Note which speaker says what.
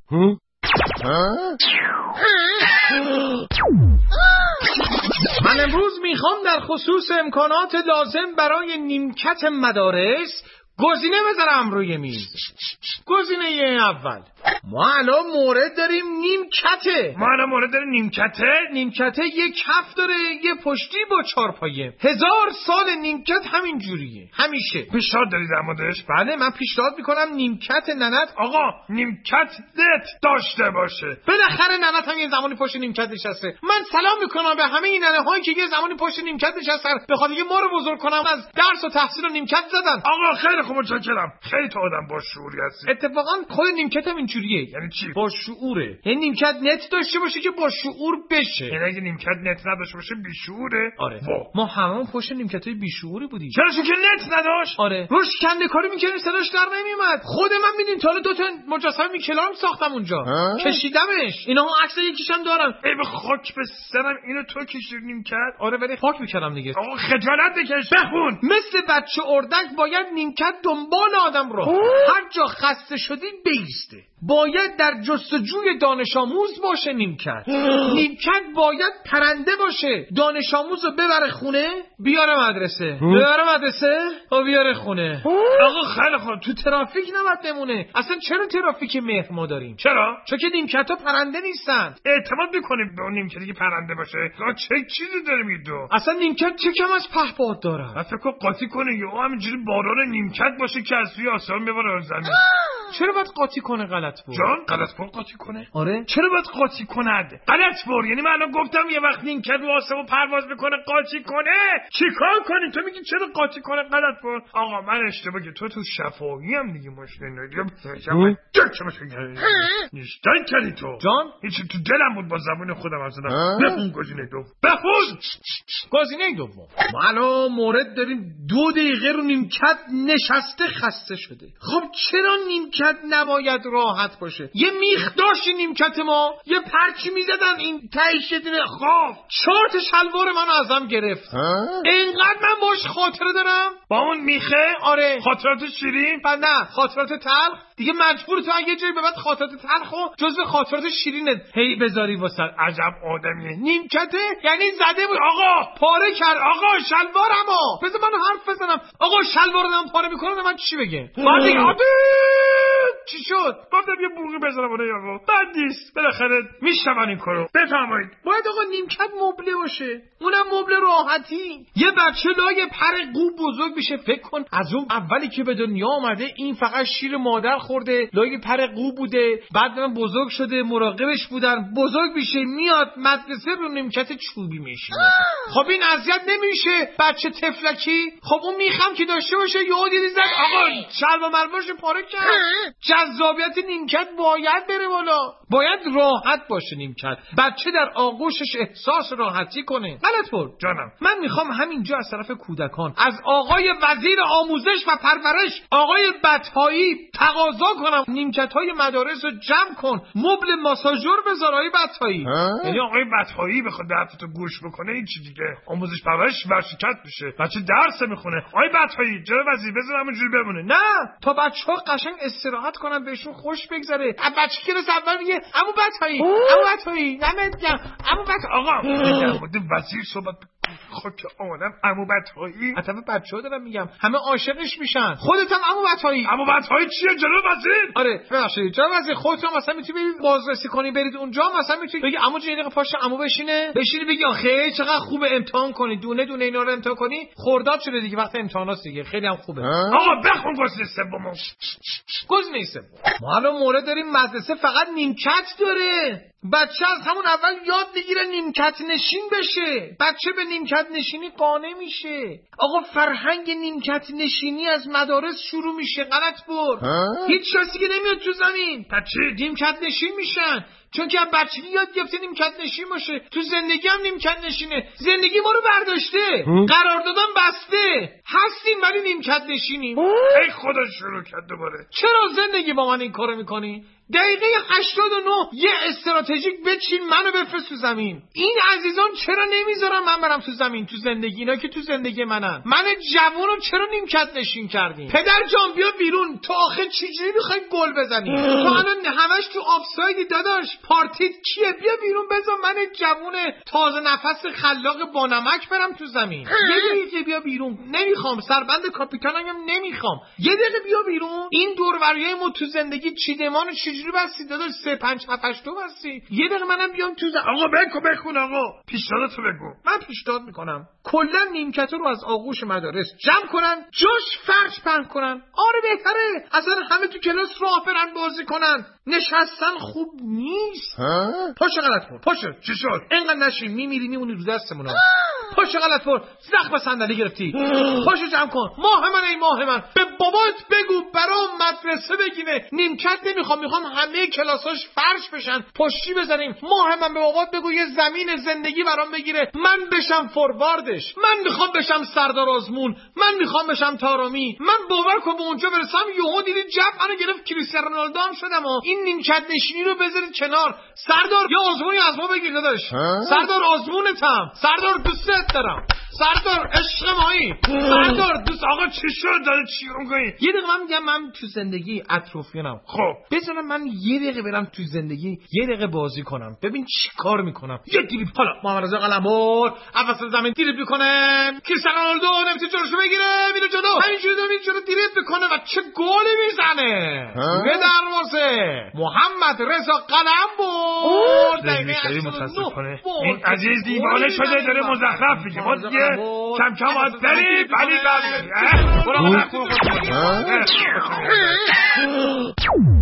Speaker 1: من امروز میخوام در خصوص امکانات لازم برای نیمکت مدارس گزینه بذارم روی میز. گزینه اول، ما الان مورد داریم نیمکته. نیمکته یک کف داره، یه پشتی با 4 پایه. 1000 سال نیمکت همین جوریه همیشه.
Speaker 2: پیشنهاد داری در موردش؟
Speaker 1: بله، من پیشنهاد میکنم نیمکت ننت
Speaker 2: آقا نیمکت داشته باشه.
Speaker 1: بالاخره ننت هم یه زمانی پشت نیمکت نشسته. من سلام میکنم به همه این ننه هایی که یه زمانی پشت نیمکت نشستن، بخاطر اینکه ما رو بزرگ کنم از درس و تحصیل و نیمکت زدن.
Speaker 2: آقا خیلی خوب، متشکرم. خیلی تو آدم با شعوری هستی.
Speaker 1: اتفاقا خود نیمکت هم اینجوریه.
Speaker 2: یعنی چی؟
Speaker 1: با شعوره. یعنی نیمکت نت داشته باشه که با شعور بشه.
Speaker 2: یعنی اگه نیمکت نت نداشته باشه بیشعوره؟
Speaker 1: آره. ما هممون پشت نیمکتای بیشعوری بودیم.
Speaker 2: چرا؟ چون که نت نداشت.
Speaker 1: آره. روش کنده کاری می‌کردیم، صداش در نمیومد. خود من می‌دین تا 2 تا مجسمه میکلارم ساختم اونجا. کشیدمش. اینا عکس یکیشم دارم.
Speaker 2: ای به خاک به سرم، اینو تو کشیدی نیمکت؟
Speaker 1: آره، ولی خاک می‌کردم دیگه.
Speaker 2: آقا خجالت بکش، بخون.
Speaker 1: مثل بچه اردک باید نیمکت دنبال آدم رو. هر جا خسته شدی بیسته. باید در جستجوی دانش آموز باشه نیمکت. نیمکت باید پرنده باشه. دانش آموز رو ببره خونه، بیاره مدرسه. و بیاره خونه.
Speaker 2: آقا خیلی خوب،
Speaker 1: تو ترافیک نباید بمونه. اصلا چرا ترافیک مهر ما داریم؟
Speaker 2: چرا؟
Speaker 1: چون که نیمکت‌ها پرنده نیستن.
Speaker 2: اعتماد می‌کنیم به اون نیمکتی که پرنده باشه؟ چه چیزی داره میگی؟
Speaker 1: اصلا نیمکت چه کم از پهپاد داره؟
Speaker 2: من فکر کنم قاطی کنه یا همینجوری باران نیمکت باشه که از توی آسمان بباره زمین.
Speaker 1: چرا باید قاطی کنه غلط بود؟
Speaker 2: جان غلط بود قاطی کنه؟
Speaker 1: آره.
Speaker 2: چرا باید قاطی کند؟ غلط بود. یعنی من الان گفتم یه وقت نیمکت رو آسمون پرواز میکنه قاطی کنه. چیکار کنیم؟ تو میگی چرا قاطی کنه؟ غلط بود. آقا من اشتباه که تو شفاهی هم دیگه مشکل ندیدم. نیشتن کردی تو.
Speaker 1: جان
Speaker 2: هیچ تو دلم بود با زبون خودم اصلا. بخون گزینه دوم. بخون.
Speaker 1: گزینه دوم. ما الان مورد داریم 2 دقیقه رو نیمکت نشسته خسته شده. خب چرا نیمکت نباید راحت باشه؟ یه میخ داشت نیمکت ما، یه پرچی میزدن این تهش یه دونه خاف 4 تا شلوار منو ازم گرفت. اینقدر من باش خاطره دارم
Speaker 2: با اون میخه.
Speaker 1: آره.
Speaker 2: خاطرات شیرین؟
Speaker 1: نه، خاطرات تلخ. دیگه مجبور تو اگه جایی به بعد خاطرات تلخو جزو خاطرات شیرینت هی بذاری واسه.
Speaker 2: عجب آدمیه.
Speaker 1: نیمکته یعنی زده بود. آقا پاره کرد. آقا شلوارمو بذار من حرف بزنم. آقا شلوارم پاره میکنه من چی بگم؟ بعد چی شد؟
Speaker 2: گفتم یه بوقی بزنم اون آقا. بد نیست. بالاخره میشون این کارو. بفرمایید.
Speaker 1: باید آقا نیمکت مبله باشه. اونم مبله راحتی. یه بچه لای پر قو بزرگ میشه. فکر کن از اون اولی که به دنیا آمده این فقط شیر مادر خورده، لای پر قو بوده، بعد من بزرگ شده، مراقبش بودن، بزرگ میشه میاد مدرسه رو نیمکت چوبی میشینه. خب این اذیت نمیشه بچه تفلکی؟ خب اون میخم که داشته باشه یهو دیدی زد آقا شلوار ملباش پاره کرد. جذابیت نیمکت باید بره بالا. باید راحت باشه نیمکت. بچه در آغوشش احساس راحتی کنه. غلط بود.
Speaker 2: جانم
Speaker 1: من میخوام همینجا از طرف کودکان از آقای وزیر آموزش و پرورش آقای بطحایی تقاضا کنم نیمکت‌های مدارس رو جمع کن، مبل ماساژور بذار. آقای بطحایی
Speaker 2: یعنی آقای بطحایی بخواد حرفتو گوش بکنه این چی دیگه؟ آموزش پرورش ورشکست میشه، بچه درس میخونه. آقای بطحایی جلو وزیر بذار همونجوری بمونه.
Speaker 1: نه، تا بچه‌ها قشنگ استراحت کنن بهشون خوش بگذره. بچه که روز اول میگه عمو بطحایی نمت گم عمو بطحایی.
Speaker 2: آقا در مورد وزیر صحبت خاک عالم عمو بطحایی.
Speaker 1: البته بچه‌ها دارم میگم همه عاشقش میشن. خودت هم عمو بطحایی
Speaker 2: چیه جلو وزیر؟
Speaker 1: آره ببخشید جلو وزیر خودت هم مثلا میتونی برید بازرسی کنی، برید اونجا مثلا میتونی بگی عمو جون یه دقیقه پاش عمو بشینی بگی آخه چقدر خوبه امتحان کنی، دونه دونه اینا رو امتحان کنی. خرداد شده دیگه وقت امتحانات دیگه، خیلی هم خوبه.
Speaker 2: آقا بخون گزینه سومو.
Speaker 1: گزینه سوم. ما الان مورد داریم مدرسه فقط نیمکت داره. بچه از همون اول یاد بگیره نیمکت نشین بشه. بچه به نیمکت نشینی قانع میشه. آقا فرهنگ نیمکت نشینی از مدارس شروع میشه. غلط بود. هیچ کسی که نمیاد تو زمین بچه نیمکت نشین میشن. چون که بچگی یاد گرفته نیمکت نشین باشه. تو زندگی هم نیمکت نشینه. زندگی ما رو برداشته، قراردادم بسته، هستیم ولی نیمکت نشینیم.
Speaker 2: ای خدا شروع کرد دوباره.
Speaker 1: چرا زندگی با من این کارو میکنی؟ دقیقه 89 یه استراتژیک بچین منو بفرست تو زمین. این عزیزان چرا نمیذارن من برم تو زمین؟ تو زندگی اینا که تو زندگی من جوونو چرا نیمکت نشین کردین؟ پدر جان بیا بیرون. تو آخه چجوری میخوای گل بزنی؟ تو الان همش تو آفسایدی داداش. پارتیت کیه؟ بیا بیرون بذار من جوون تازه نفس خلاق با نمک برم تو زمین. یه دقیقه بیا بیرون. نمیخوام سربند کاپیتانم نمیخوام. یه دقیقه بیا بیرون. این دوروریای ما تو زندگی چیدمان چجوری بستی داداش؟ 3 5 7 8 بستی. یه دقیقه منم بیام تو
Speaker 2: آقا بخون آقا. پیشنهادتو بگو.
Speaker 1: من پیشنهاد میکنم کلا نیمکتو رو از آغوش مدارس جمع کنن، جاش فرش پهن کنن. آره بهتره. اصلا همه تو کلاس راه برن بازی کنن. نشستن خوب نیست. پاشو غلط کن. پاشو.
Speaker 2: چی شد؟
Speaker 1: اینقدر نشین میمیری میمونی رو دستمون. پاشو غلط کن. زخم صندلی گرفتی. پاشو جمع کن. ماه من به بابات بگو برام مدرسه بگیره. نیمکت نمیخوام، میخوام همه کلاساش فرش بشن، پشتی بزنیم. ماه من به بابات بگو یه زمین زندگی برام بگیره، من بشم فورواردش. من میخوام بشم سردار آزمون. من میخوام بشم تارامی. من باور کن به اونجا برسم یهو دیدی جف منو گرفت کریستیانو رونالدو هم شدم. این نیمکت نشینی رو بذارید کنار. سردار یا آزمونی از ما بگیر داداش. سردار آزمونتم. سردار دوستت دارم. سردار عشق مایی. سردار دوست.
Speaker 2: آقا چی شد؟ داره چی میگی؟
Speaker 1: یه دقیقه من میگم من تو زندگی اطرافیانم.
Speaker 2: خب
Speaker 1: بذارم من یه دقیقه برم تو زندگی، یه دقیقه بازی کنم، ببین چی کار میکنم. یه دیریب حالا محمد رضا قلمرو عوض زمین دیریب میکنه، کریستیانو رونالدو نمیتونه جلوشو بگیره، میره جلو، همینجوری دیریب میکنه و چه گلی میزنه به دروازه. محمد رضا قلمرو
Speaker 2: دقیقه متاسفانه این عزیز دیوانه شده، داره مزخرف میگه. ما دیگه کم کم باید بریم. ولی بریم